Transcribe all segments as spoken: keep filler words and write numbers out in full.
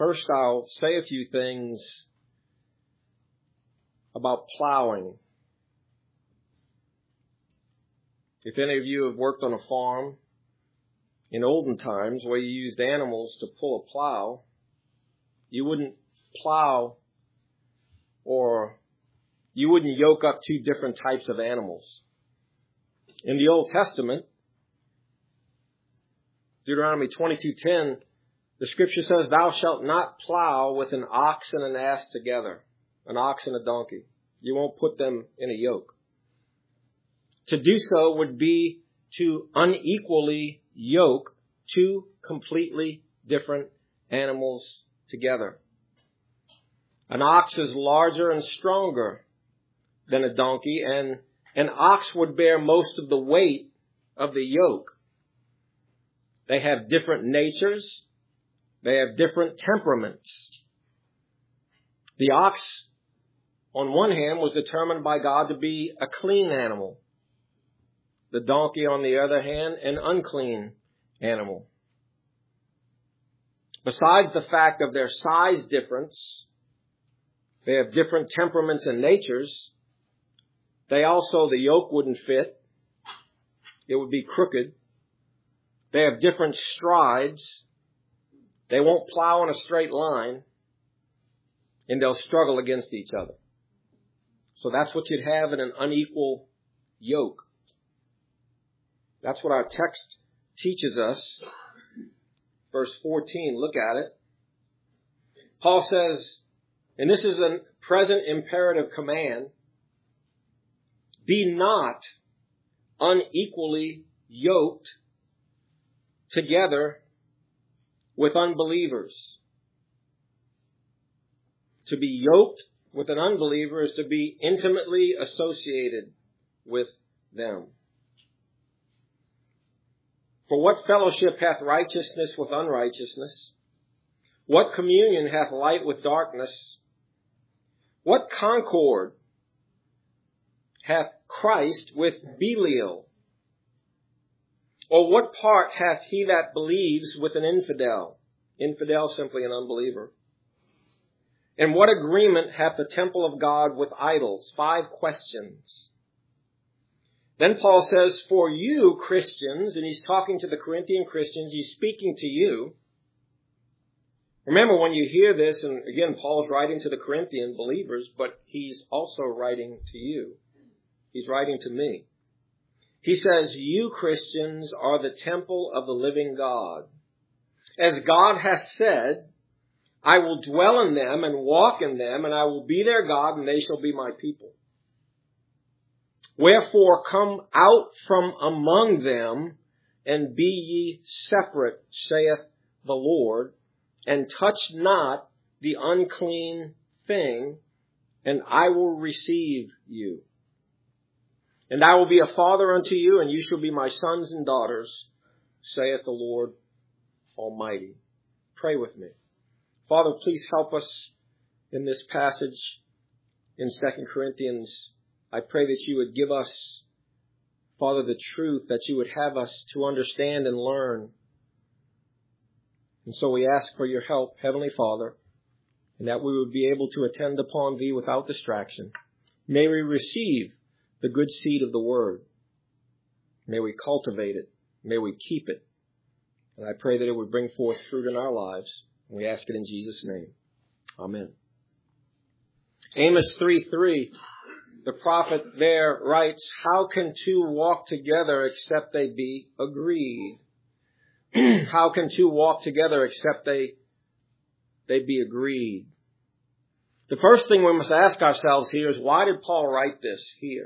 First, I'll say a few things about plowing. If any of you have worked on a farm in olden times where you used animals to pull a plow, you wouldn't plow or you wouldn't yoke up two different types of animals. In the Old Testament, Deuteronomy twenty-two ten, the scripture says, "Thou shalt not plow with an ox and an ass together," an ox and a donkey. You won't put them in a yoke. To do so would be to unequally yoke two completely different animals together. An ox is larger and stronger than a donkey, and an ox would bear most of the weight of the yoke. They have different natures. They have different temperaments. The ox, on one hand, was determined by God to be a clean animal. The donkey, on the other hand, an unclean animal. Besides the fact of their size difference, they have different temperaments and natures. They also, the yoke wouldn't fit. It would be crooked. They have different strides. They won't plow in a straight line, and they'll struggle against each other. So that's what you'd have in an unequal yoke. That's what our text teaches us. Verse fourteen, look at it. Paul says, and this is a present imperative command, "Be not unequally yoked together with unbelievers." To be yoked with an unbeliever is to be intimately associated with them. "For what fellowship hath righteousness with unrighteousness? What communion hath light with darkness? What concord hath Christ with Belial? Or what part hath he that believes with an infidel?" Infidel, simply an unbeliever. "And what agreement hath the temple of God with idols?" Five questions. Then Paul says, "For you Christians," and he's talking to the Corinthian Christians, he's speaking to you. Remember, when you hear this, and again, Paul's writing to the Corinthian believers, but he's also writing to you. He's writing to me. He says, "You Christians are the temple of the living God. As God hath said, I will dwell in them and walk in them, and I will be their God, and they shall be my people. Wherefore come out from among them, and be ye separate, saith the Lord, and touch not the unclean thing, and I will receive you. And I will be a father unto you, and you shall be my sons and daughters, saith the Lord Almighty." Pray with me. Father, please help us in this passage in Second Corinthians. I pray that you would give us, Father, the truth that you would have us to understand and learn. And so we ask for your help, Heavenly Father, and that we would be able to attend upon thee without distraction. May we receive the good seed of the word. May we cultivate it. May we keep it. And I pray that it would bring forth fruit in our lives. And we ask it in Jesus' name. Amen. Amos three three, the prophet there writes, "How can two walk together except they be agreed?" How can two walk together except they, they be agreed? The first thing we must ask ourselves here is, why did Paul write this here?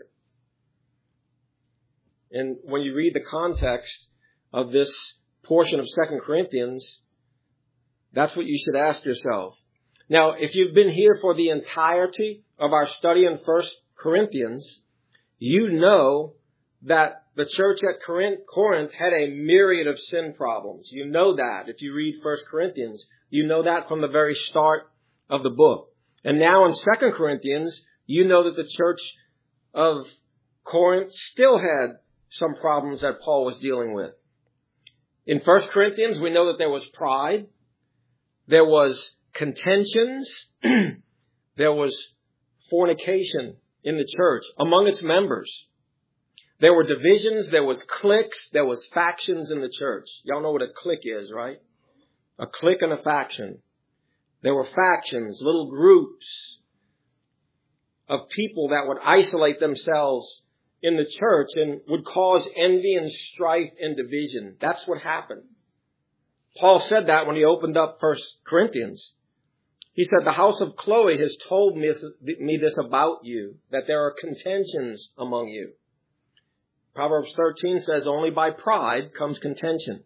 And when you read the context of this portion of Second Corinthians, that's what you should ask yourself. Now, if you've been here for the entirety of our study in First Corinthians, you know that the church at Corinth had a myriad of sin problems. You know that if you read First Corinthians. You know that from the very start of the book. And now in Second Corinthians, you know that the church of Corinth still had some problems that Paul was dealing with. In First Corinthians, we know that there was pride. There was contentions. There was fornication in the church among its members. There were divisions. There was cliques. There was factions in the church. Y'all know what a clique is, right? A clique and a faction. There were factions, little groups of people that would isolate themselves in the church and would cause envy and strife and division. That's what happened. Paul said that when he opened up First Corinthians. He said, the house of Chloe has told me, me this about you, that there are contentions among you. Proverbs thirteen says, only by pride comes contention.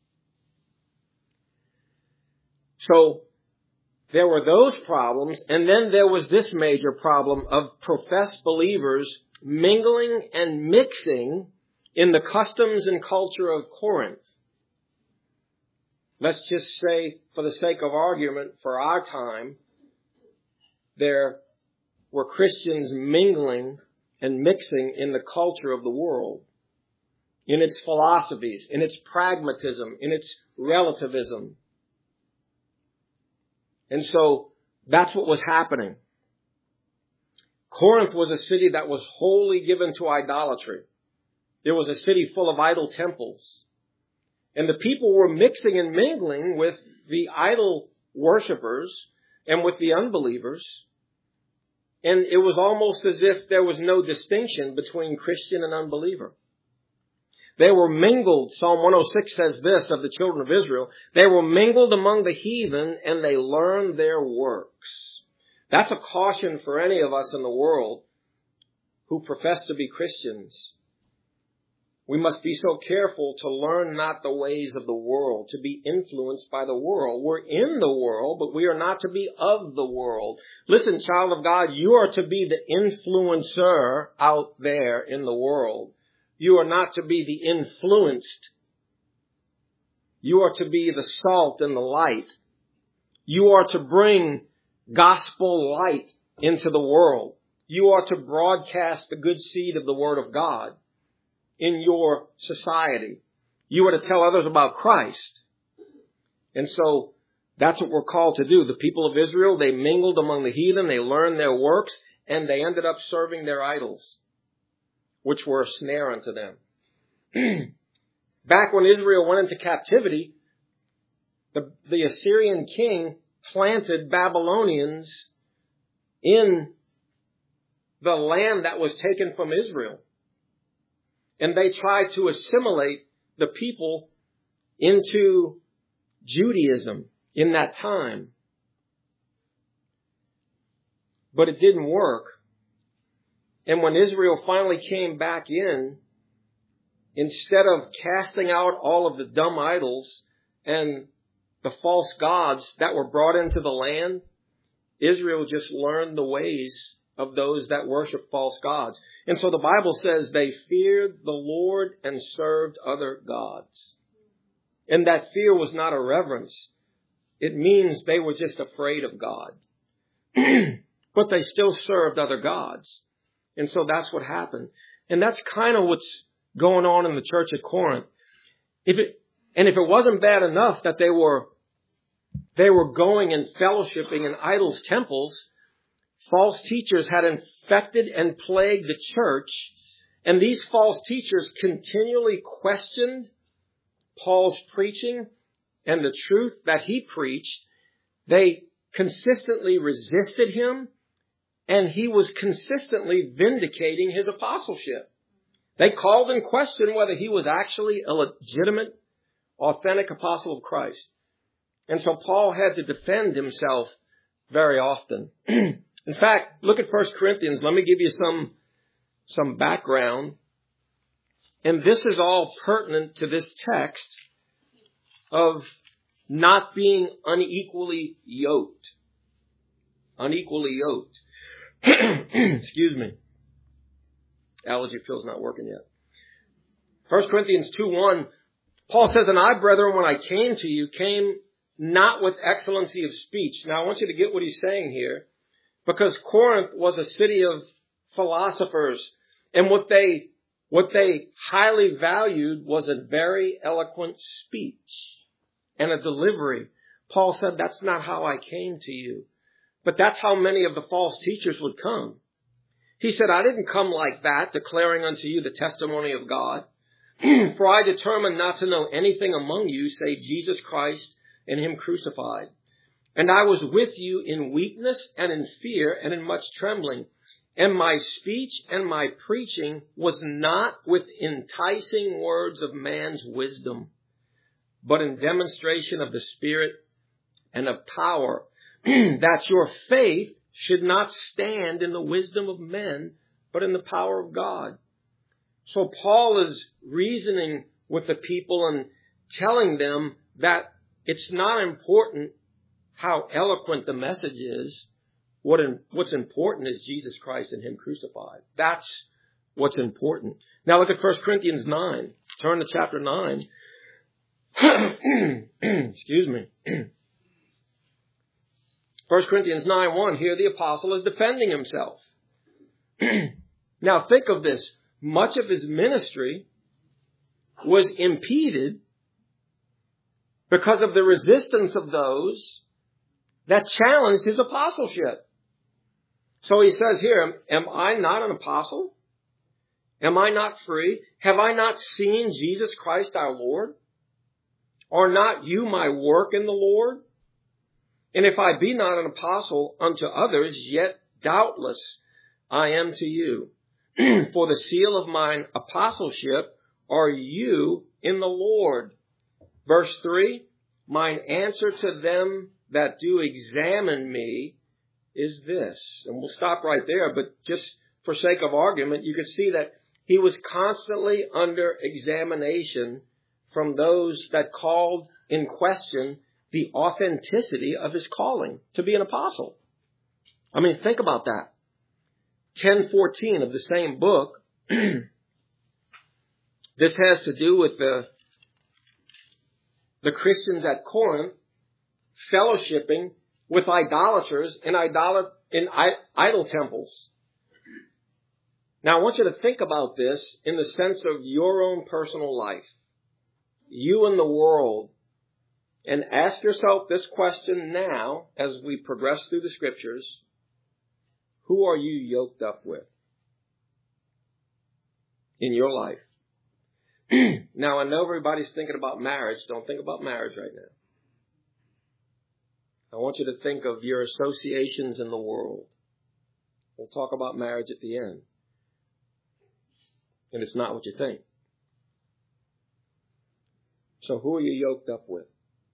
So there were those problems, and then there was this major problem of professed believers mingling and mixing in the customs and culture of Corinth. Let's just say, for the sake of argument, for our time, there were Christians mingling and mixing in the culture of the world, in its philosophies, in its pragmatism, in its relativism. And so that's what was happening. Corinth was a city that was wholly given to idolatry. It was a city full of idol temples. And the people were mixing and mingling with the idol worshipers and with the unbelievers. And it was almost as if there was no distinction between Christian and unbeliever. They were mingled. Psalm one oh six says this of the children of Israel. They were mingled among the heathen and they learned their works. That's a caution for any of us in the world who profess to be Christians. We must be so careful to learn not the ways of the world, to be influenced by the world. We're in the world, but we are not to be of the world. Listen, child of God, you are to be the influencer out there in the world. You are not to be the influenced. You are to be the salt and the light. You are to bring gospel light into the world. You are to broadcast the good seed of the Word of God in your society. You are to tell others about Christ. And so that's what we're called to do. The people of Israel, they mingled among the heathen, they learned their works, and they ended up serving their idols, which were a snare unto them. Back when Israel went into captivity, the, the Assyrian king planted Babylonians in the land that was taken from Israel. And they tried to assimilate the people into Judaism in that time. But it didn't work. And when Israel finally came back in, instead of casting out all of the dumb idols and the false gods that were brought into the land, Israel just learned the ways of those that worship false gods. And so the Bible says they feared the Lord and served other gods. And that fear was not a reverence. It means they were just afraid of God. But they still served other gods. And so that's what happened. And that's kind of what's going on in the church at Corinth. If it, and if it wasn't bad enough that they were, they were going and fellowshipping in idols' temples, false teachers had infected and plagued the church, and these false teachers continually questioned Paul's preaching and the truth that he preached. They consistently resisted him, and he was consistently vindicating his apostleship. They called in question whether he was actually a legitimate, authentic apostle of Christ. And so Paul had to defend himself very often. In fact, look at First Corinthians. Let me give you some, some background. And this is all pertinent to this text of not being unequally yoked. Unequally yoked. Excuse me. Allergy pill's not working yet. First Corinthians two one, Paul says, and I, brethren, when I came to you, came not with excellency of speech. Now, I want you to get what he's saying here. Because Corinth was a city of philosophers, and what they, what they highly valued was a very eloquent speech and a delivery. Paul said, that's not how I came to you. But that's how many of the false teachers would come. He said, I didn't come like that, declaring unto you the testimony of God. For I determined not to know anything among you save Jesus Christ and him crucified. And I was with you in weakness and in fear and in much trembling. And my speech and my preaching was not with enticing words of man's wisdom, but in demonstration of the Spirit and of power, that your faith should not stand in the wisdom of men, but in the power of God. So Paul is reasoning with the people and telling them that it's not important how eloquent the message is. What in, what's important is Jesus Christ and him crucified. That's what's important. Now look at First Corinthians nine. Turn to chapter nine. Excuse me. First Corinthians nine one. Here the apostle is defending himself. Now think of this. Much of his ministry was impeded because of the resistance of those that challenged his apostleship. So he says here, am I not an apostle? Am I not free? Have I not seen Jesus Christ our Lord? Are not you my work in the Lord? And if I be not an apostle unto others, yet doubtless I am to you. For the seal of mine apostleship are you in the Lord. Verse three, mine answer to them that do examine me is this. And we'll stop right there, but just for sake of argument, you could see that he was constantly under examination from those that called in question the authenticity of his calling to be an apostle. I mean, think about that. ten fourteen of the same book. This has to do with the, the Christians at Corinth fellowshipping with idolaters in, idol, in idol temples. Now, I want you to think about this in the sense of your own personal life, you and the world, and ask yourself this question now as we progress through the scriptures. Who are you yoked up with in your life? Now, I know everybody's thinking about marriage. Don't think about marriage right now. I want you to think of your associations in the world. We'll talk about marriage at the end. And it's not what you think. So who are you yoked up with?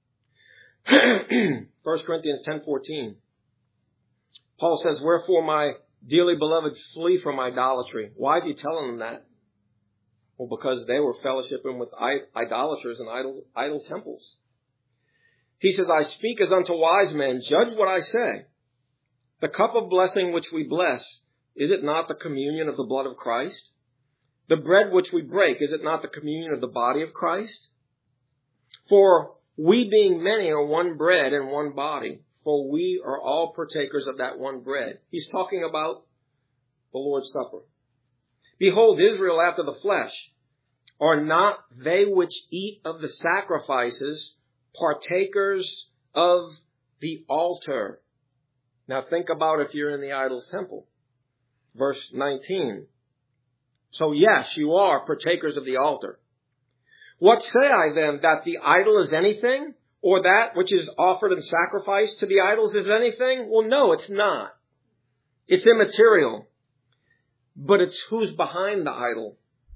First Corinthians ten fourteen. Paul says, wherefore, my dearly beloved, flee from idolatry. Why is he telling them that? Well, because they were fellowshipping with idolaters and idol, idol temples. He says, I speak as unto wise men. Judge what I say. The cup of blessing which we bless, is it not the communion of the blood of Christ? The bread which we break, is it not the communion of the body of Christ? For we being many are one bread and one body. For we are all partakers of that one bread. He's talking about the Lord's Supper. Behold, Israel after the flesh, are not they which eat of the sacrifices partakers of the altar? Now think about if you're in the idol's temple. Verse nineteen. So yes, you are partakers of the altar. What say I then, that the idol is anything? Or that which is offered and sacrificed to the idols is anything? Well, no, it's not. It's immaterial. But it's who's behind the idol.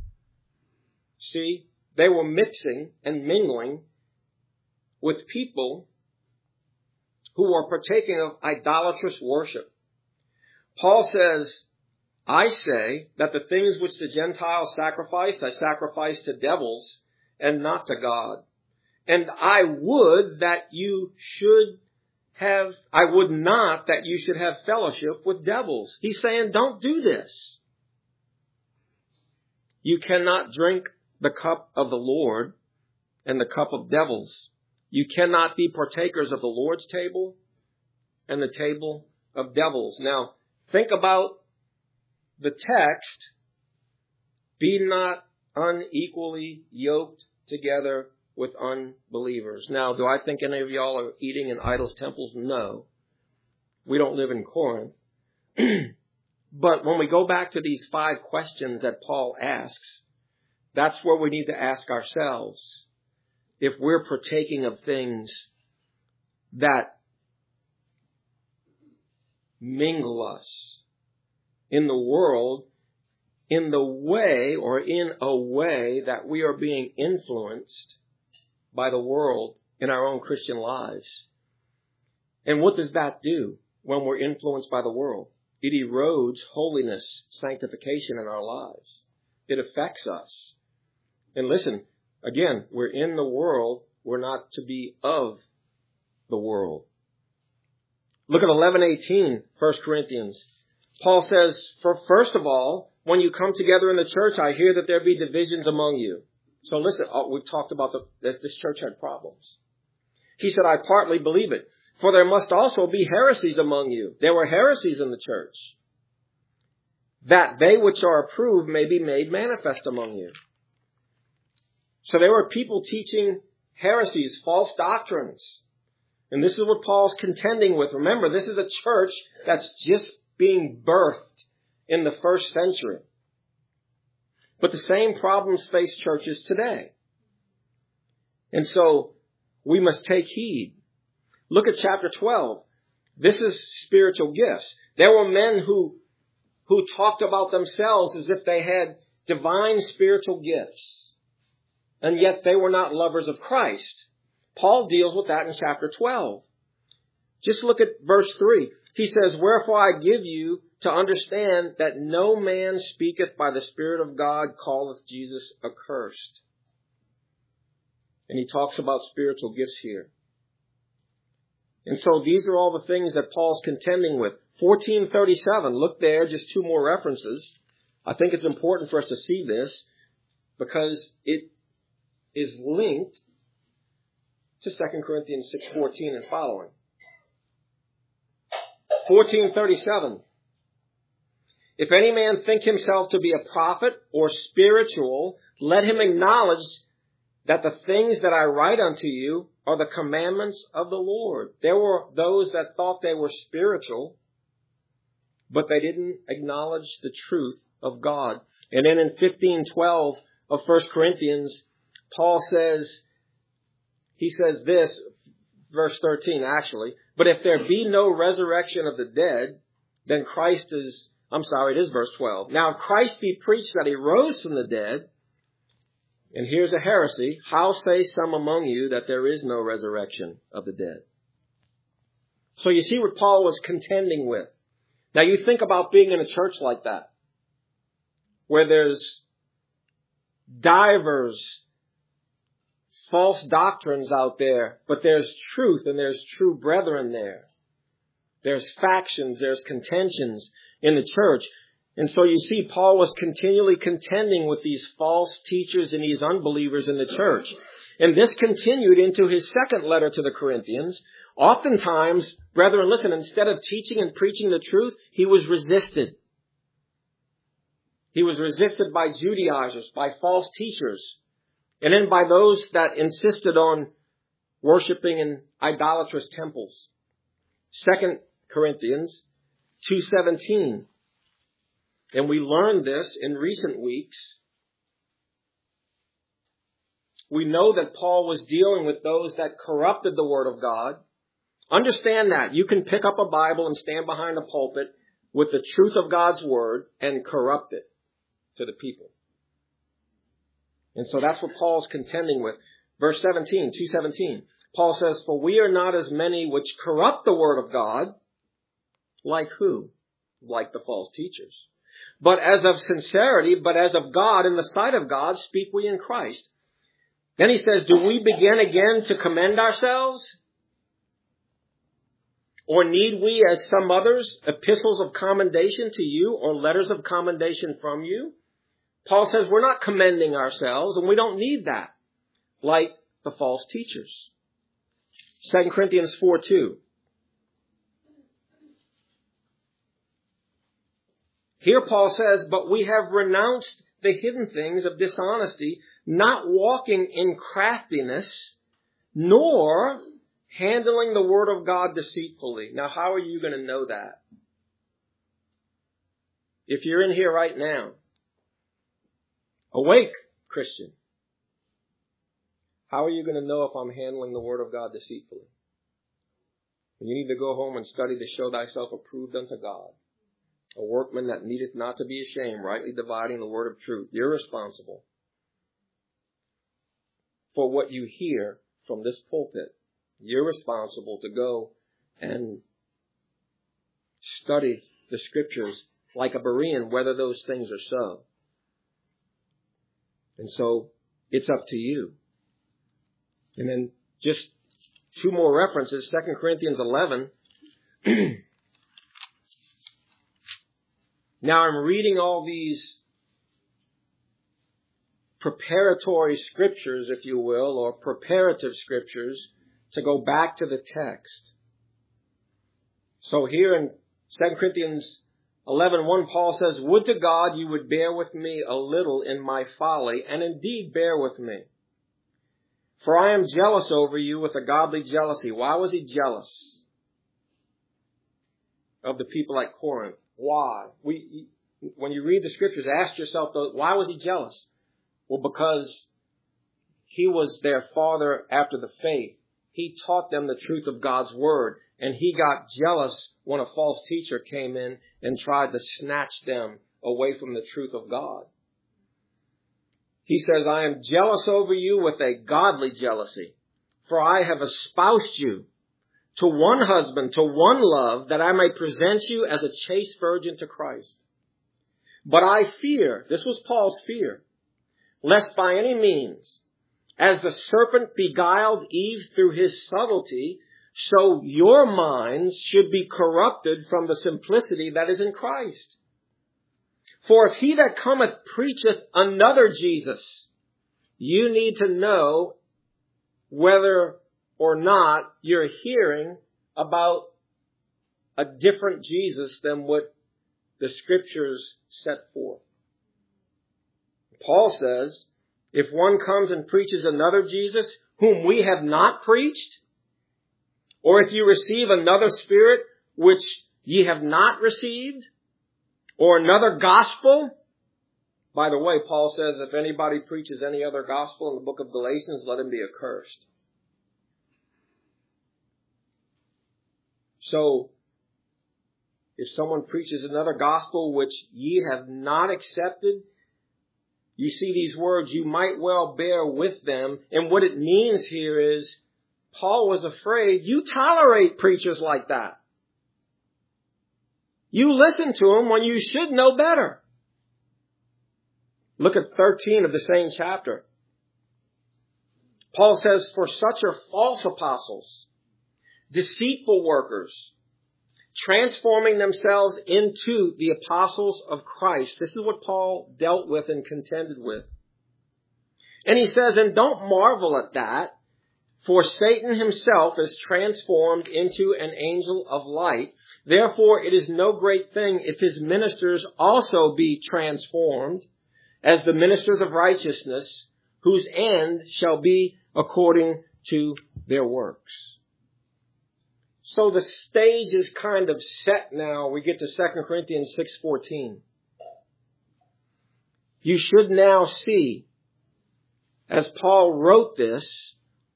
See, they were mixing and mingling with people who were partaking of idolatrous worship. Paul says, I say that the things which the Gentiles sacrificed, I sacrifice to devils and not to God. And I would that you should have, I would not that you should have fellowship with devils. He's saying, don't do this. You cannot drink the cup of the Lord and the cup of devils. You cannot be partakers of the Lord's table and the table of devils. Now, think about the text. Be not unequally yoked together with unbelievers. Now, do I think any of y'all are eating in idols' temples? No. We don't live in Corinth. But when we go back to these five questions that Paul asks, that's where we need to ask ourselves if we're partaking of things that mingle us in the world in the way or in a way that we are being influenced by the world in our own Christian lives. And what does that do when we're influenced by the world? It erodes holiness, sanctification in our lives. It affects us. And listen, again, we're in the world. We're not to be of the world. Look at eleven eighteen, First Corinthians. Paul says, for first of all, when you come together in the church, I hear that there be divisions among you. So listen, we've talked about the, this, this church had problems. He said, I partly believe it. For there must also be heresies among you. There were heresies in the church. That they which are approved may be made manifest among you. So there were people teaching heresies, false doctrines. And this is what Paul's contending with. Remember, this is a church that's just being birthed in the first century. But the same problems face churches today. And so we must take heed. Look at chapter twelve. This is spiritual gifts. There were men who, who talked about themselves as if they had divine spiritual gifts. And yet they were not lovers of Christ. Paul deals with that in chapter twelve. Just look at verse three. He says, wherefore I give you to understand that no man speaketh by the Spirit of God calleth Jesus accursed. And he talks about spiritual gifts here. And so these are all the things that Paul's contending with. fourteen thirty-seven, look there, just two more references. I think it's important for us to see this because it is linked to Second Corinthians six fourteen and following. fourteen thirty-seven. If any man think himself to be a prophet or spiritual, let him acknowledge that the things that I write unto you are the commandments of the Lord. There were those that thought they were spiritual, but they didn't acknowledge the truth of God. And then in fifteen twelve of First Corinthians, Paul says, he says this, verse thirteen actually, but if there be no resurrection of the dead, then Christ is, I'm sorry, it is verse twelve. Now if Christ be preached that he rose from the dead, and here's a heresy, how say some among you that there is no resurrection of the dead? So you see what Paul was contending with. Now you think about being in a church like that, where there's divers false doctrines out there, but there's truth and there's true brethren there. There's factions, there's contentions in the church. And so you see, Paul was continually contending with these false teachers and these unbelievers in the church. And this continued into his second letter to the Corinthians. Oftentimes, brethren, listen, instead of teaching and preaching the truth, he was resisted. He was resisted by Judaizers, by false teachers, and then by those that insisted on worshiping in idolatrous temples. Second Corinthians two seventeen. And we learned this in recent weeks. We know that Paul was dealing with those that corrupted the Word of God. Understand that. You can pick up a Bible and stand behind a pulpit with the truth of God's Word and corrupt it to the people. And so that's what Paul's contending with. Verse seventeen, two seventeen. Paul says, for we are not as many which corrupt the Word of God. Like who? Like the false teachers. But as of sincerity, but as of God, in the sight of God, speak we in Christ. Then he says, do we begin again to commend ourselves? Or need we, as some others, epistles of commendation to you or letters of commendation from you? Paul says we're not commending ourselves, and we don't need that, like the false teachers. Second Corinthians four two. Here Paul says, but we have renounced the hidden things of dishonesty, not walking in craftiness, nor handling the word of God deceitfully. Now, how are you going to know that? If you're in here right now, awake, Christian. How are you going to know if I'm handling the word of God deceitfully? You need to go home and study to show thyself approved unto God, a workman that needeth not to be ashamed, rightly dividing the word of truth. You're responsible for what you hear from this pulpit. You're responsible to go and study the scriptures like a Berean, whether those things are so. And so it's up to you. And then just two more references, Second Corinthians eleven. Now I'm reading all these preparatory scriptures, if you will, or preparative scriptures to go back to the text. So here in Second Corinthians eleven one, Paul says, "Would to God you would bear with me a little in my folly, and indeed bear with me. For I am jealous over you with a godly jealousy." Why was he jealous of the people at Corinth? Why? We, when you read the scriptures, ask yourself, why was he jealous? Well, because he was their father after the faith. He taught them the truth of God's word, and he got jealous when a false teacher came in and tried to snatch them away from the truth of God. He says, "I am jealous over you with a godly jealousy, for I have espoused you to one husband, to one love, that I may present you as a chaste virgin to Christ. But I fear," this was Paul's fear, "lest by any means, as the serpent beguiled Eve through his subtlety, so your minds should be corrupted from the simplicity that is in Christ. For if he that cometh preacheth another Jesus, you need to know whether or not you're hearing about a different Jesus than what the scriptures set forth." Paul says, if one comes and preaches another Jesus whom we have not preached, or if you receive another spirit which ye have not received, or another gospel. By the way, Paul says if anybody preaches any other gospel in the book of Galatians, let him be accursed. So, if someone preaches another gospel which ye have not accepted, you see these words, you might well bear with them. And what it means here is, Paul was afraid you tolerate preachers like that. You listen to them when you should know better. Look at thirteen of the same chapter. Paul says, "For such are false apostles, deceitful workers, transforming themselves into the apostles of Christ." This is what Paul dealt with and contended with. And he says, "And don't marvel at that, for Satan himself is transformed into an angel of light. Therefore, it is no great thing if his ministers also be transformed as the ministers of righteousness, whose end shall be according to their works." So the stage is kind of set now. We get to Second Corinthians six fourteen. You should now see, as Paul wrote this,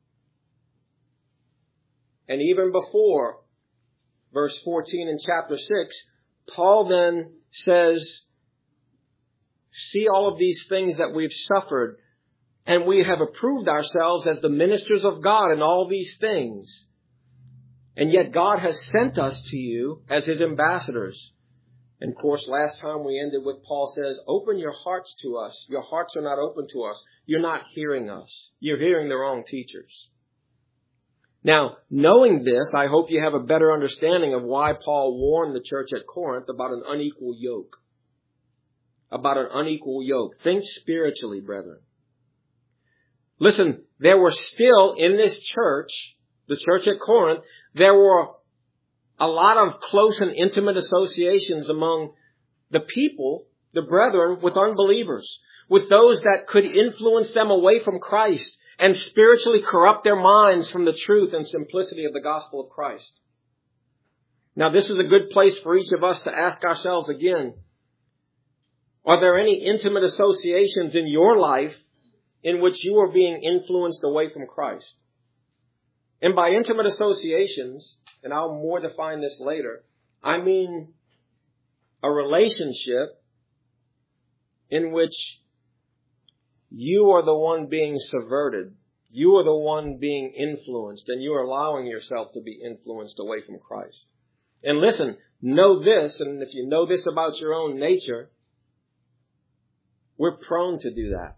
and even before verse fourteen in chapter six, Paul then says, see all of these things that we've suffered, and we have approved ourselves as the ministers of God in all these things. And yet God has sent us to you as his ambassadors. And of course, last time we ended with Paul says, open your hearts to us. Your hearts are not open to us. You're not hearing us. You're hearing the wrong teachers. Now, knowing this, I hope you have a better understanding of why Paul warned the church at Corinth about an unequal yoke. About an unequal yoke. Think spiritually, brethren. Listen, there were still in this church, the church at Corinth, there were a lot of close and intimate associations among the people, the brethren, with unbelievers. with those that could influence them away from Christ and spiritually corrupt their minds from the truth and simplicity of the gospel of Christ. Now, this is a good place for each of us to ask ourselves again, are there any intimate associations in your life in which you are being influenced away from Christ? And by intimate associations, and I'll more define this later, I mean a relationship in which you are the one being subverted. You are the one being influenced, and you are allowing yourself to be influenced away from Christ. And listen, know this, and if you know this about your own nature, we're prone to do that.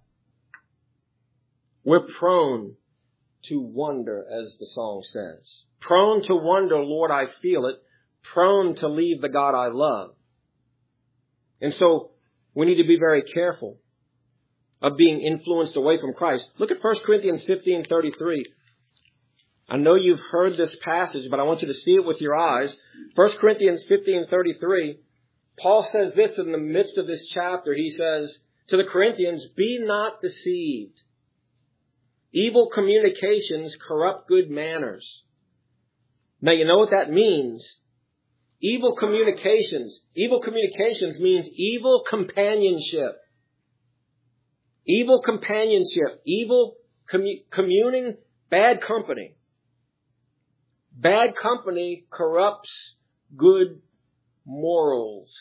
We're prone to wonder, as the song says. Prone to wonder, Lord, I feel it. Prone to leave the God I love. And so we need to be very careful of being influenced away from Christ. Look at First Corinthians fifteen thirty-three. I know you've heard this passage, but I want you to see it with your eyes. First Corinthians fifteen thirty-three, Paul says this in the midst of this chapter. He says to the Corinthians, be not deceived. Evil communications corrupt good manners. Now, you know what that means. Evil communications. Evil communications means evil companionship. Evil companionship. Evil commu- communing. Bad company. Bad company corrupts good morals.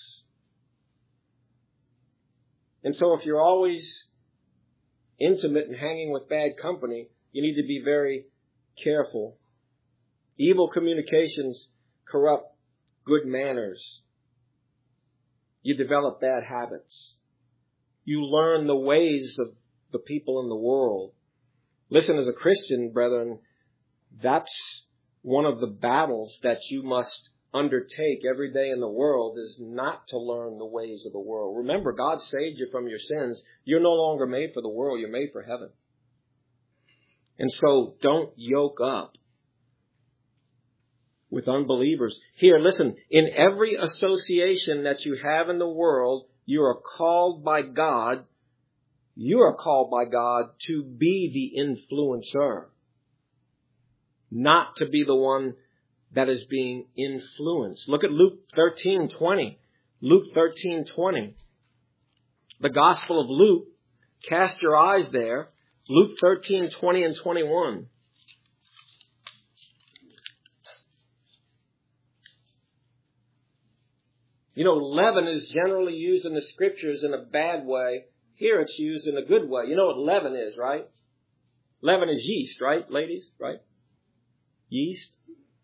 And so if you're always intimate and hanging with bad company, you need to be very careful. Evil communications corrupt good manners. You develop bad habits. You learn the ways of the people in the world. Listen, as a Christian, brethren, that's one of the battles that you must undertake every day in the world, is not to learn the ways of the world. Remember, God saved you from your sins. You're no longer made for the world. You're made for heaven. And so don't yoke up with unbelievers. Here, listen, in every association that you have in the world, you are called by God, you are called by God to be the influencer, not to be the one that is being influenced. Look at Luke thirteen twenty. Luke thirteen twenty. The Gospel of Luke. Cast your eyes there. Luke thirteen twenty and twenty-one. You know, leaven is generally used in the Scriptures in a bad way. Here it's used in a good way. You know what leaven is, right? Leaven is yeast, right, ladies? Right? Yeast.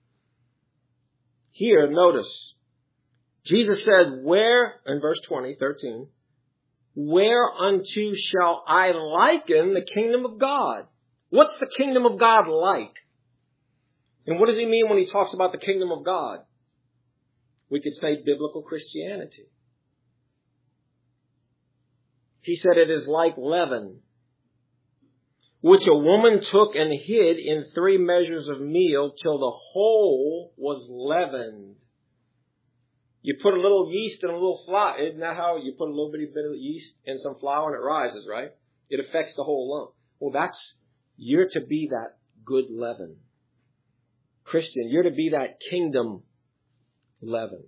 Here, notice, Jesus said, where, in verse twenty, thirteen, whereunto shall I liken the kingdom of God? What's the kingdom of God like? And what does he mean when he talks about the kingdom of God? We could say biblical Christianity. He said it is like leaven, which a woman took and hid in three measures of meal till the whole was leavened. You put a little yeast in a little flour. Isn't that how you put a little bitty bit of yeast in some flour and it rises, right? It affects the whole lump. Well, that's, you're to be that good leaven. Christian, you're to be that kingdom leaven.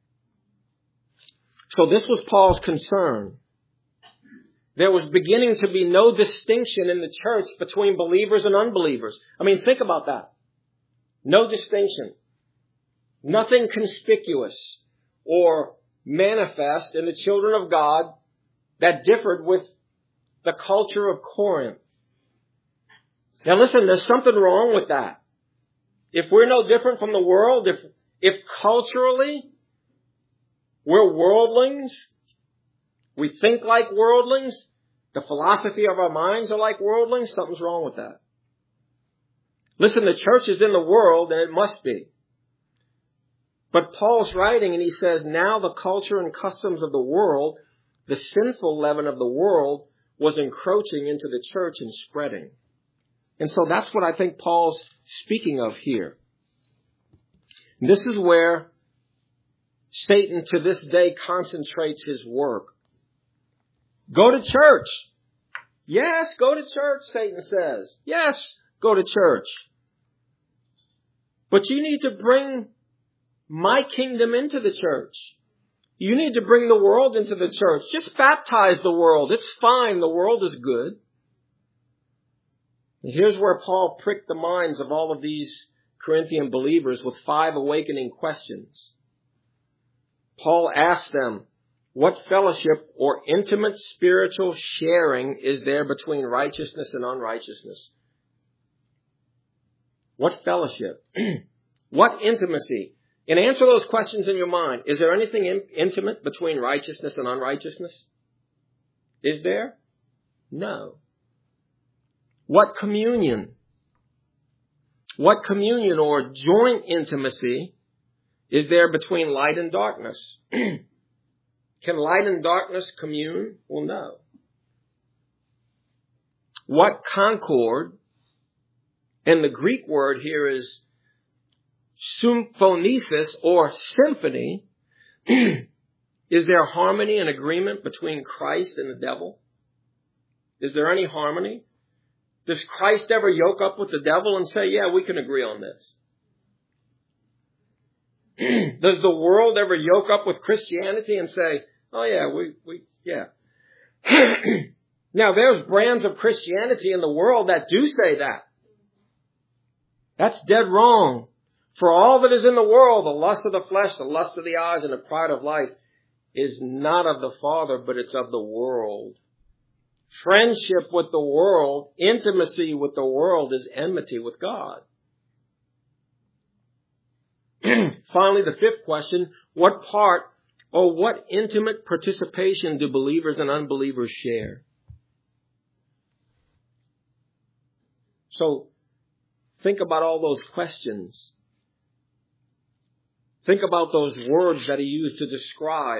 So this was Paul's concern. There was beginning to be no distinction in the church between believers and unbelievers. I mean, think about that. No distinction. Nothing conspicuous or manifest in the children of God that differed with the culture of Corinth. Now listen, there's something wrong with that. If we're no different from the world, if, if culturally we're worldlings, we think like worldlings, the philosophy of our minds are like worldlings, something's wrong with that. Listen, the church is in the world, and it must be. But Paul's writing, and he says, now the culture and customs of the world, the sinful leaven of the world, was encroaching into the church and spreading. And so that's what I think Paul's speaking of here. And this is where Satan to this day concentrates his work. Go to church. Yes, go to church, Satan says. Yes, go to church. But you need to bring my kingdom into the church. You need to bring the world into the church. Just baptize the world. It's fine. The world is good. And here's where Paul pricked the minds of all of these Corinthian believers with five awakening questions. Paul asked them, what fellowship or intimate spiritual sharing is there between righteousness and unrighteousness? What fellowship? What intimacy? And answer those questions in your mind. Is there anything in, intimate between righteousness and unrighteousness? Is there? No. What communion? What communion or joint intimacy is there between light and darkness? Can light and darkness commune? Well, no. What concord? And the Greek word here is symphonesis or symphony. Is there harmony and agreement between Christ and the devil? Is there any harmony? Does Christ ever yoke up with the devil and say, yeah, we can agree on this? Does the world ever yoke up with Christianity and say, oh yeah, we, we, yeah. Now there's brands of Christianity in the world that do say that. That's dead wrong. For all that is in the world, the lust of the flesh, the lust of the eyes, and the pride of life is not of the Father, but it's of the world. Friendship with the world, intimacy with the world is enmity with God. Finally, the fifth question, what part or what intimate participation do believers and unbelievers share? So, think about all those questions. Think about those words that he used to describe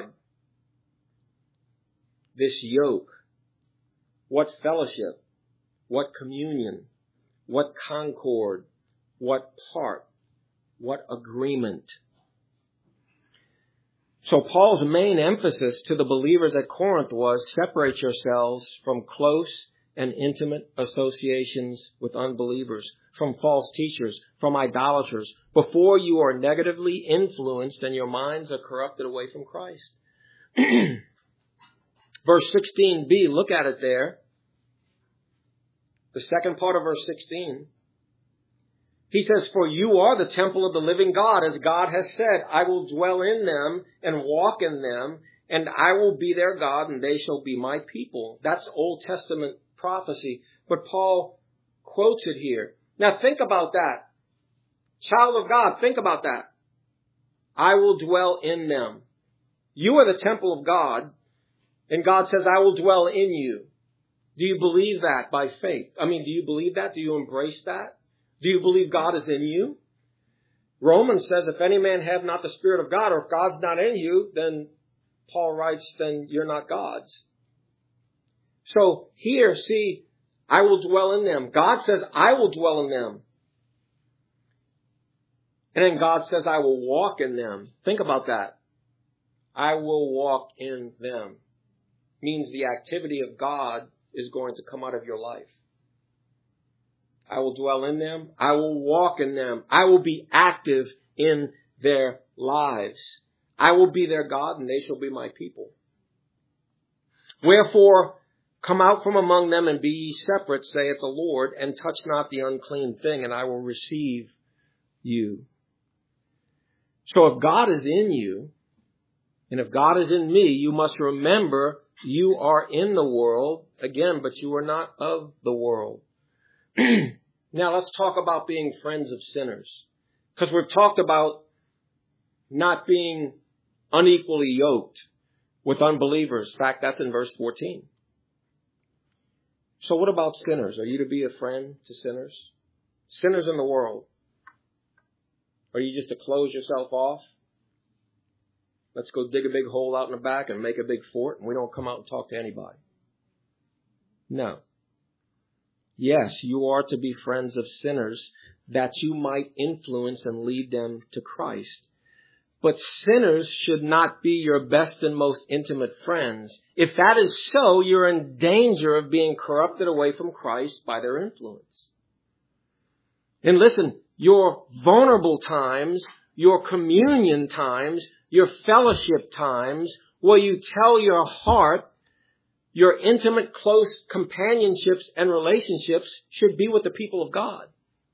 this yoke. What fellowship? What communion? What concord? What part? What agreement? So Paul's main emphasis to the believers at Corinth was separate yourselves from close and intimate associations with unbelievers, from false teachers, from idolaters, before you are negatively influenced and your minds are corrupted away from Christ. Verse sixteen b, look at it there. The second part of verse sixteen. He says, for you are the temple of the living God, as God has said, I will dwell in them and walk in them, and I will be their God, and they shall be my people. That's Old Testament prophecy, but Paul quotes it here. Now think about that. Child of God, think about that. I will dwell in them. You are the temple of God, and God says, I will dwell in you. Do you believe that by faith? I mean, do you believe that? Do you embrace that? Do you believe God is in you? Romans says, if any man have not the Spirit of God, or if God's not in you, then Paul writes, then you're not God's. So here, see, I will dwell in them. God says, I will dwell in them. And then God says, I will walk in them. Think about that. I will walk in them. Means the activity of God is going to come out of your life. I will dwell in them. I will walk in them. I will be active in their lives. I will be their God, and they shall be my people. Wherefore, come out from among them and be ye separate, saith the Lord, and touch not the unclean thing, and I will receive you. So if God is in you, and if God is in me, you must remember you are in the world, again, but you are not of the world. Now let's talk about being friends of sinners. Because we've talked about not being unequally yoked with unbelievers. In fact, that's in verse fourteen. So what about sinners? Are you to be a friend to sinners? Sinners in the world. Are you just to close yourself off? Let's go dig a big hole out in the back and make a big fort, and we don't come out and talk to anybody. No. Yes, you are to be friends of sinners that you might influence and lead them to Christ. But sinners should not be your best and most intimate friends. If that is so, you're in danger of being corrupted away from Christ by their influence. And listen, your vulnerable times, your communion times, your fellowship times, where you tell your heart, your intimate, close companionships and relationships should be with the people of God.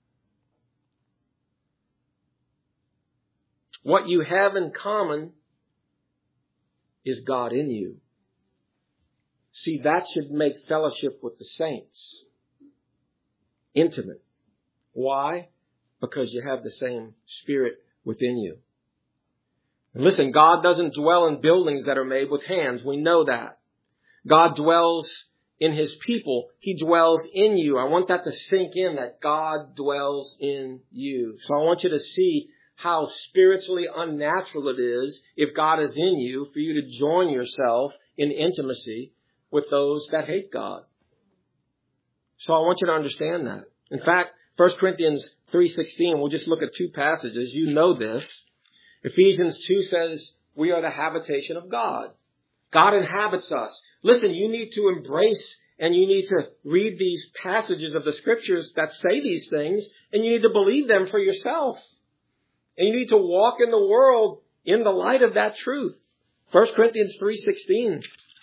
What you have in common is God in you. See, that should make fellowship with the saints intimate. Why? Because you have the same Spirit within you. And listen, God doesn't dwell in buildings that are made with hands. We know that. God dwells in His people. He dwells in you. I want that to sink in, that God dwells in you. So I want you to see how spiritually unnatural it is, if God is in you, for you to join yourself in intimacy with those that hate God. So I want you to understand that. In fact, First Corinthians three sixteen, we'll just look at two passages. You know this. Ephesians two says, we are the habitation of God. God inhabits us. Listen, you need to embrace and you need to read these passages of the Scriptures that say these things, and you need to believe them for yourself. And you need to walk in the world in the light of that truth. First Corinthians three sixteen.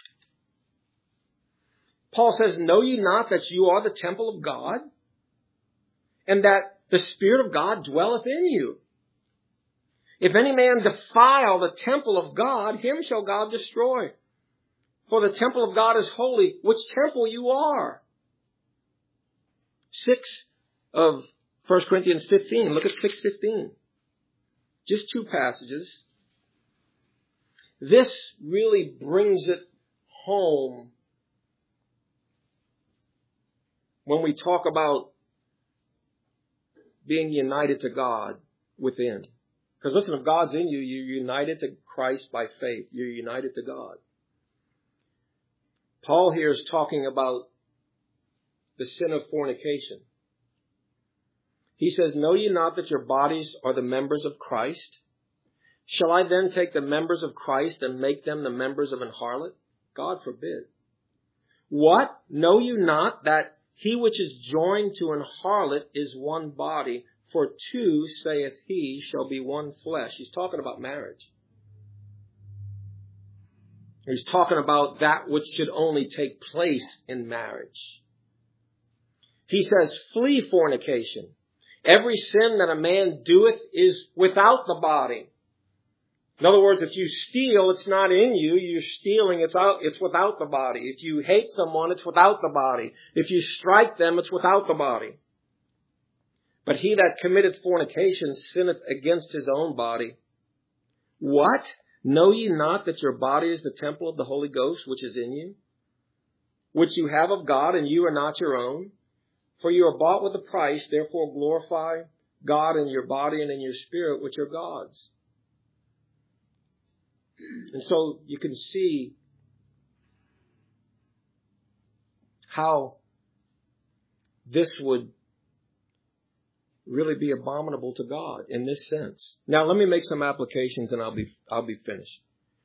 Paul says, know ye not that you are the temple of God, and that the Spirit of God dwelleth in you? If any man defile the temple of God, him shall God destroy. For the temple of God is holy, which temple you are. Six of First Corinthians fifteen. Look at six fifteen. Just two passages. This really brings it home when we talk about being united to God within. Because listen, if God's in you, you're united to Christ by faith. You're united to God. Paul here is talking about the sin of fornication. He says, know ye not that your bodies are the members of Christ? Shall I then take the members of Christ and make them the members of an harlot? God forbid. What? Know you not that he which is joined to an harlot is one body? For two, saith he, shall be one flesh. He's talking about marriage. He's talking about that which should only take place in marriage. He says, flee fornication. Every sin that a man doeth is without the body. In other words, if you steal, it's not in you. You're stealing, it's out, it's without the body. If you hate someone, it's without the body. If you strike them, it's without the body. But he that committeth fornication sinneth against his own body. What? Know ye not that your body is the temple of the Holy Ghost, which is in you, which you have of God, and you are not your own? For you are bought with a price, therefore glorify God in your body and in your spirit, which are God's. And so you can see how this would really be abominable to God in this sense. Now let me make some applications and I'll be I'll be finished.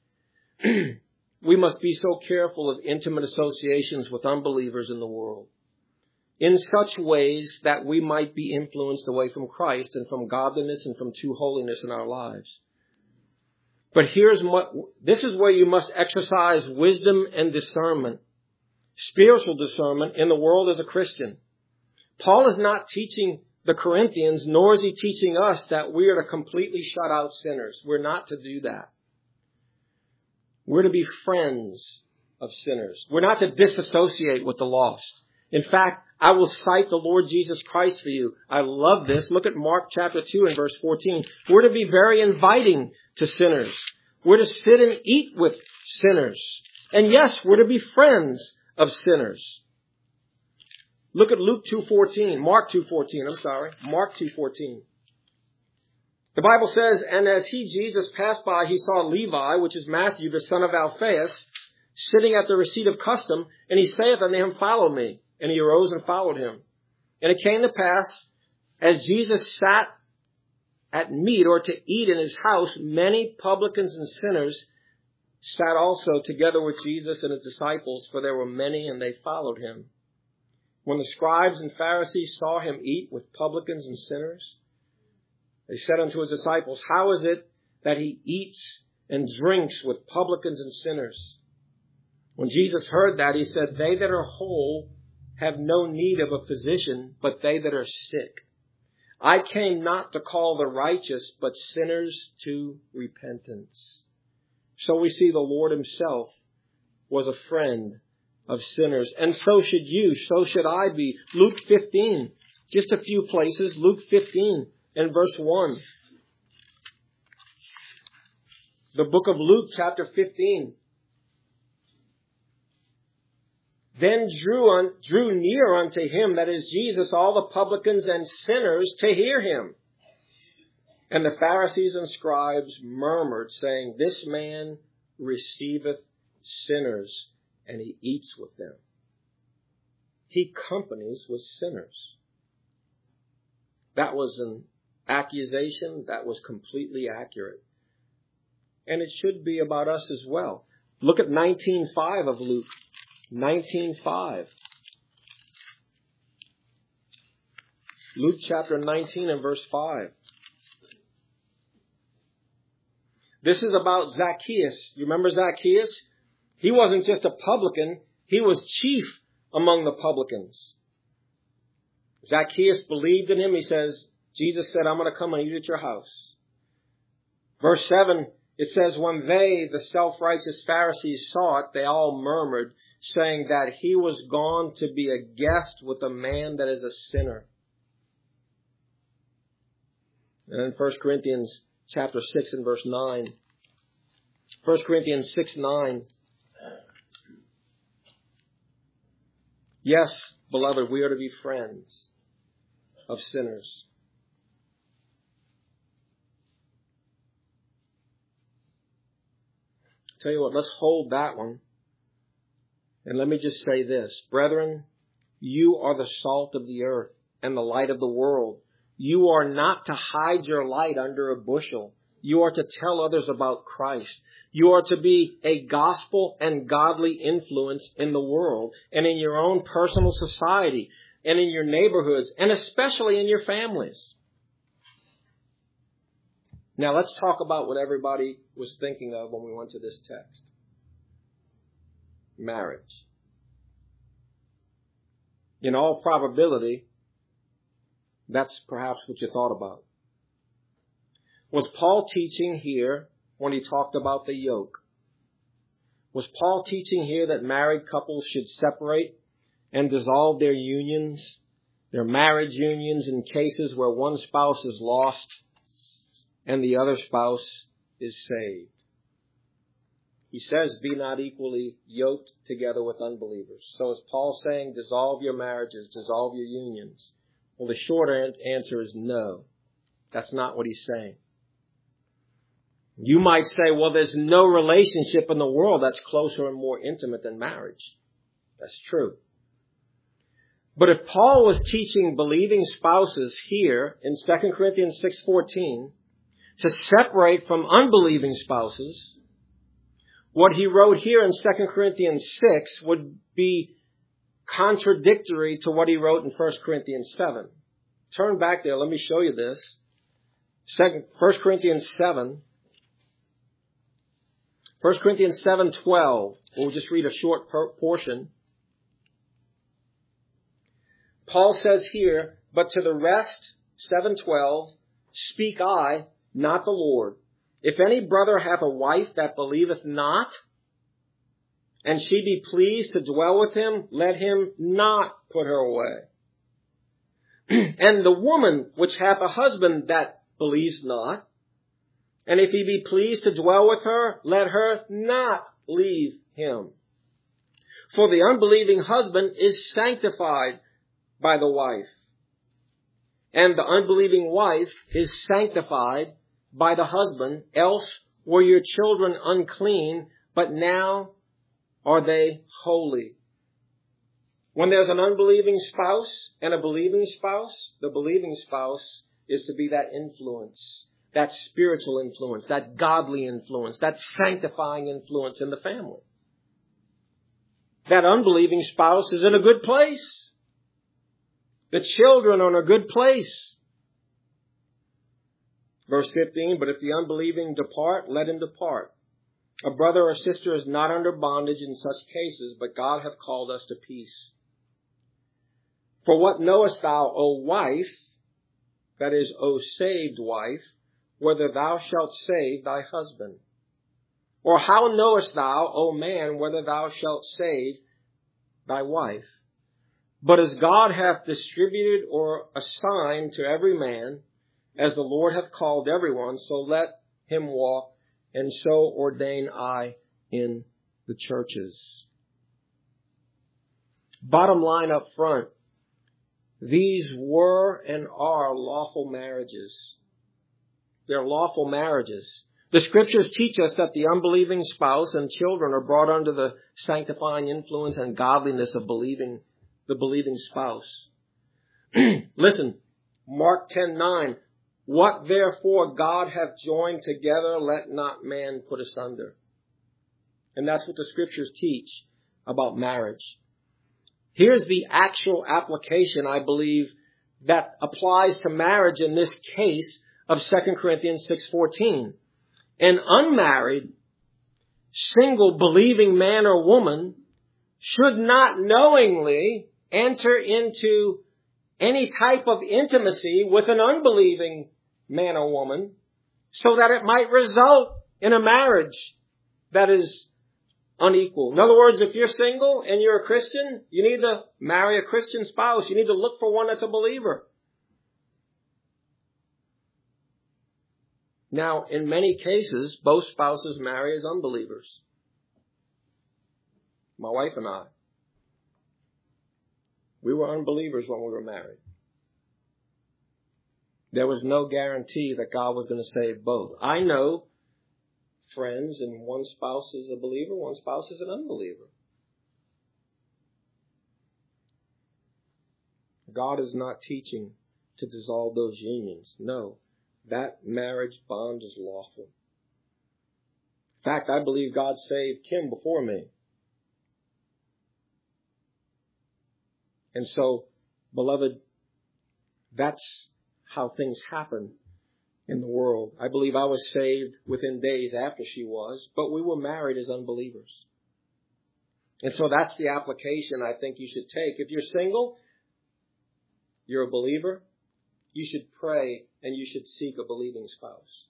We must be so careful of intimate associations with unbelievers in the world, in such ways that we might be influenced away from Christ and from godliness and from true holiness in our lives. But here's what, this is where you must exercise wisdom and discernment, spiritual discernment in the world as a Christian. Paul is not teaching the Corinthians, nor is he teaching us that we are to completely shut out sinners. We're not to do that. We're to be friends of sinners. We're not to disassociate with the lost. In fact, I will cite the Lord Jesus Christ for you. I love this. Look at Mark chapter two and verse fourteen. We're to be very inviting to sinners. We're to sit and eat with sinners. And yes, we're to be friends of sinners. Look at Luke two fourteen, Mark two fourteen, I'm sorry, Mark two fourteen. The Bible says, and as he, Jesus, passed by, he saw Levi, which is Matthew, the son of Alphaeus, sitting at the receipt of custom, and he saith unto him, follow me. And he arose and followed him. And it came to pass, as Jesus sat at meat or to eat in his house, many publicans and sinners sat also together with Jesus and his disciples, for there were many, and they followed him. When the scribes and Pharisees saw him eat with publicans and sinners, they said unto his disciples, how is it that he eats and drinks with publicans and sinners? When Jesus heard that, he said, they that are whole have no need of a physician, but they that are sick. I came not to call the righteous, but sinners to repentance. So we see the Lord himself was a friend of sinners. And so should you. So should I be. Luke fifteen. Just a few places. Luke fifteen and verse one. The book of Luke chapter fifteen. Then drew, on, drew near unto him, that is Jesus, all the publicans and sinners to hear him. And the Pharisees and scribes murmured, saying, this man receiveth sinners, and he eats with them. He companies with sinners. That was an accusation that was completely accurate. And it should be about us as well. Look at nineteen five of Luke. nineteen five. Luke chapter nineteen and verse five. This is about Zacchaeus. You remember Zacchaeus? He wasn't just a publican. He was chief among the publicans. Zacchaeus believed in him. He says, Jesus said, I'm going to come and eat at your house. Verse seven, it says, when they, the self-righteous Pharisees, saw it, they all murmured, saying that he was gone to be a guest with a man that is a sinner. And in First Corinthians chapter six and verse nine. First Corinthians six, nine. Yes, beloved, we are to be friends of sinners. Tell you what, let's hold that one. And let me just say this. Brethren, you are the salt of the earth and the light of the world. You are not to hide your light under a bushel. You are to tell others about Christ. You are to be a gospel and godly influence in the world and in your own personal society and in your neighborhoods and especially in your families. Now let's talk about what everybody was thinking of when we went to this text. Marriage. In all probability, that's perhaps what you thought about. Was Paul teaching here when he talked about the yoke? Was Paul teaching here that married couples should separate and dissolve their unions, their marriage unions, in cases where one spouse is lost and the other spouse is saved? He says, be not equally yoked together with unbelievers. So is Paul saying, dissolve your marriages, dissolve your unions? Well, the short answer is no. That's not what he's saying. You might say, well, there's no relationship in the world that's closer and more intimate than marriage. That's true. But if Paul was teaching believing spouses here in Second Corinthians six fourteen to separate from unbelieving spouses, what he wrote here in Second Corinthians six would be contradictory to what he wrote in First Corinthians seven. Turn back there. Let me show you this. Second, First Corinthians seven. First Corinthians seven twelve. We'll just read a short portion. Paul says here, but to the rest, seven twelve, speak I, not the Lord. If any brother hath a wife that believeth not, and she be pleased to dwell with him, let him not put her away. And the woman which hath a husband that believes not, and if he be pleased to dwell with her, let her not leave him. For the unbelieving husband is sanctified by the wife, and the unbelieving wife is sanctified by the husband. Else were your children unclean, but now are they holy. When there's an unbelieving spouse and a believing spouse, the believing spouse is to be that influence, that spiritual influence, that godly influence, that sanctifying influence in the family. That unbelieving spouse is in a good place. The children are in a good place. Verse fifteen, but if the unbelieving depart, let him depart. A brother or sister is not under bondage in such cases, but God hath called us to peace. For what knowest thou, O wife, that is, O saved wife, whether thou shalt save thy husband? Or how knowest thou, O man, whether thou shalt save thy wife? But as God hath distributed or assigned to every man, as the Lord hath called everyone, so let him walk, and so ordain I in the churches. Bottom line up front, these were and are lawful marriages. They're lawful marriages. The scriptures teach us that the unbelieving spouse and children are brought under the sanctifying influence and godliness of believing the believing spouse. Listen, Mark ten nine. What therefore God hath joined together, let not man put asunder. And that's what the scriptures teach about marriage. Here's the actual application, I believe, that applies to marriage in this case of Second Corinthians six fourteen. An unmarried, single believing man or woman should not knowingly enter into any type of intimacy with an unbelieving man or woman so that it might result in a marriage that is unequal. In other words, if you're single and you're a Christian, you need to marry a Christian spouse. You need to look for one that's a believer. Now, in many cases, both spouses marry as unbelievers. My wife and I. We were unbelievers when we were married. There was no guarantee that God was going to save both. I know friends, and one spouse is a believer, one spouse is an unbeliever. God is not teaching to dissolve those unions. No, that marriage bond is lawful. In fact, I believe God saved Kim before me. And so, beloved, that's how things happen in the world. I believe I was saved within days after she was, but we were married as unbelievers. And so that's the application I think you should take. If you're single, you're a believer, you should pray and you should seek a believing spouse.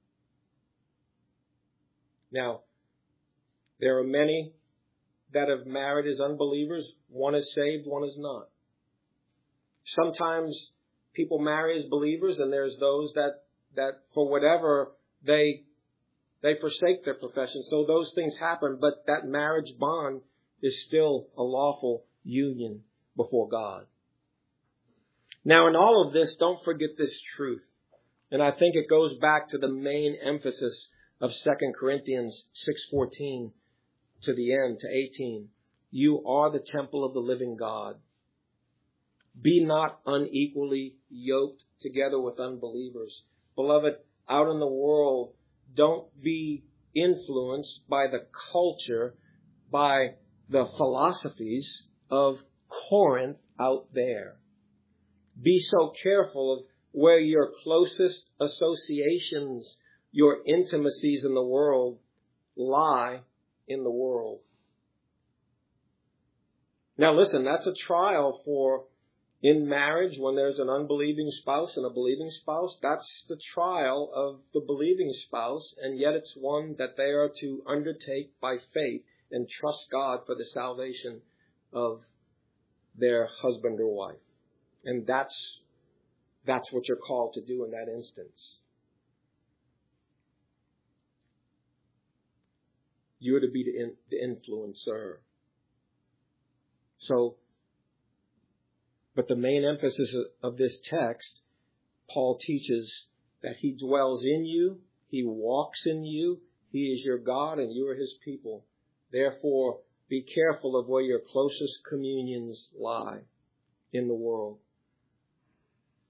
Now, there are many that have married as unbelievers. One is saved, one is not. Sometimes people marry as believers, and there's those that, that for whatever, they, they forsake their profession. So those things happen, but that marriage bond is still a lawful union before God. Now, in all of this, don't forget this truth. And I think it goes back to the main emphasis of Second Corinthians six fourteen to the end, to eighteen. You are the temple of the living God. Be not unequally yoked together with unbelievers. Beloved, out in the world, don't be influenced by the culture, by the philosophies of Corinth out there. Be so careful of where your closest associations, your intimacies in the world lie in the world. Now listen, that's a trial for in marriage when there's an unbelieving spouse and a believing spouse. That's the trial of the believing spouse, and yet it's one that they are to undertake by faith and trust God for the salvation of their husband or wife. And that's that's what you're called to do in that instance. You're to be the, in, the influencer. So, but the main emphasis of this text, Paul teaches that he dwells in you, he walks in you, he is your God and you are his people. Therefore, be careful of where your closest communions lie in the world.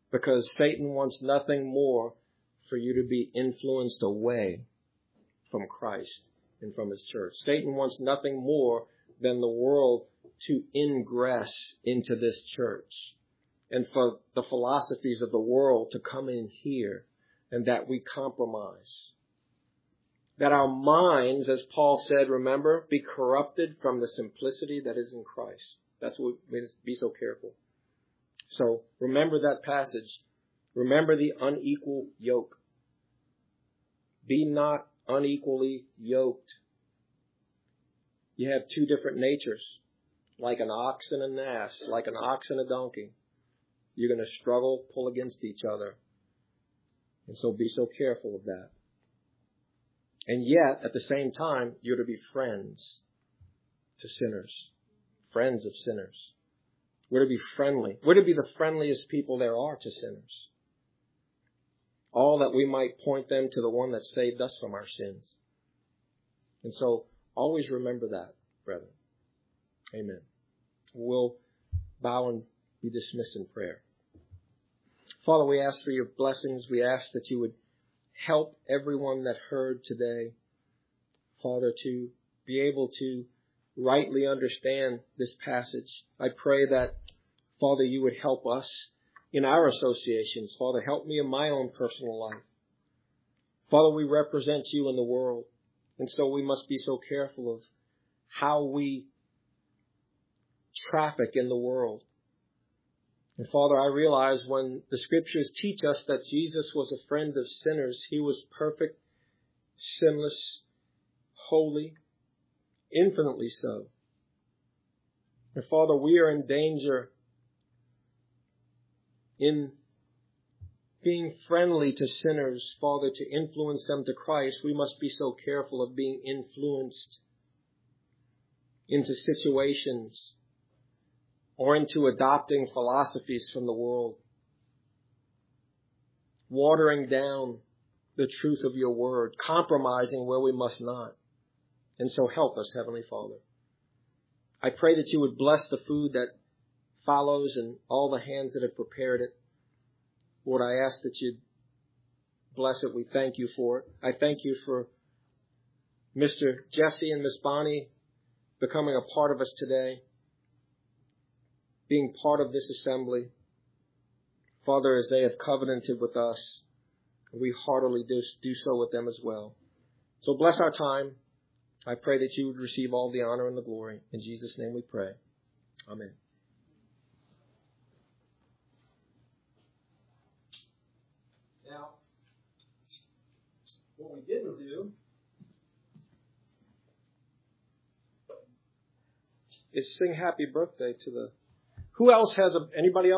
Because Satan wants nothing more for you to be influenced away from Christ and from his church. Satan wants nothing more than the world to ingress into this church and for the philosophies of the world to come in here and that we compromise. That our minds, as Paul said, remember, be corrupted from the simplicity that is in Christ. That's what we must be so careful. So remember that passage. Remember the unequal yoke. Be not unequally yoked. You have two different natures, like an ox and an ass, like an ox and a donkey. You're going to struggle, pull against each other. And so be so careful of that. And yet, at the same time, you're to be friends to sinners. Friends of sinners. We're to be friendly. We're to be the friendliest people there are to sinners. All that we might point them to the one that saved us from our sins. And so, always remember that, brethren. Amen. We'll bow and be dismissed in prayer. Father, we ask for your blessings. We ask that you would help everyone that heard today, Father, to be able to rightly understand this passage. I pray that, Father, you would help us in our associations. Father, help me in my own personal life. Father, we represent you in the world, and so we must be so careful of how we traffic in the world. And Father, I realize when the scriptures teach us that Jesus was a friend of sinners, he was perfect, sinless, holy, infinitely so. And Father, we are in danger in being friendly to sinners, Father, to influence them to Christ. We must be so careful of being influenced into situations or into adopting philosophies from the world, watering down the truth of your word, compromising where we must not. And so help us, Heavenly Father. I pray that you would bless the food that follows and all the hands that have prepared it. Lord, I ask that you'd bless it. We thank you for it. I thank you for Mister Jesse and Miss Bonnie becoming a part of us today, being part of this assembly. Father, as they have covenanted with us, we heartily do, do so with them as well. So bless our time. I pray that you would receive all the honor and the glory. In Jesus' name we pray. Amen. Now, what we didn't do is sing happy birthday to the... Who else has a... Anybody else?